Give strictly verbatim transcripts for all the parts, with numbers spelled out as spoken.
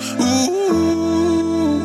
Ooh,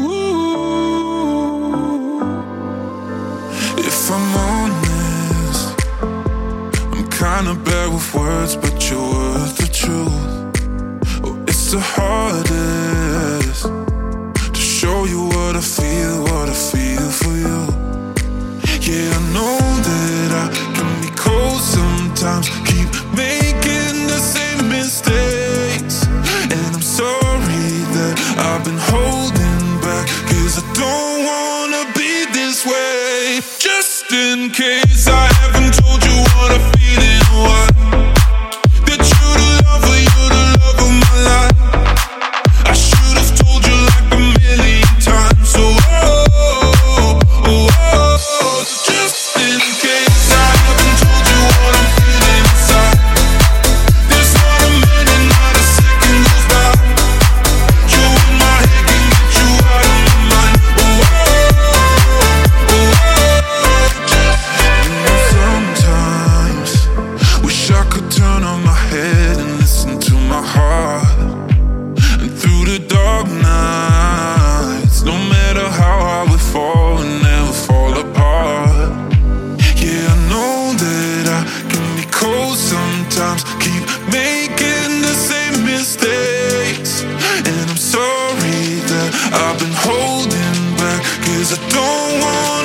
ooh. If I'm honest, I'm kinda bad with words, but you're worth the truth. Oh, it's the hardest to show you what I feel, what I feel for you. Yeah, I know that I can be cold sometimes, keep making the same mistakes. And I'm sorry that I've been holding back, 'cause I don't wanna be this way. Just in case I haven't told you what I feel in a while, that you're the lover, you're the love of my life. I should have told you like a million times. So oh, oh, oh, oh. Just in case I haven't told you what I'm feeling inside, there's not a minute, not a second goes by. You in my head can get you out of my mind. Oh, oh, oh, oh. Just, you know, sometimes wish I could turn on my head and listen to my heart. And through the dark nights, no matter how hard we fall, we never fall apart. Yeah, I know that I can be cold sometimes, keep making the same mistakes. And I'm sorry that I've been holding back, 'cause I don't want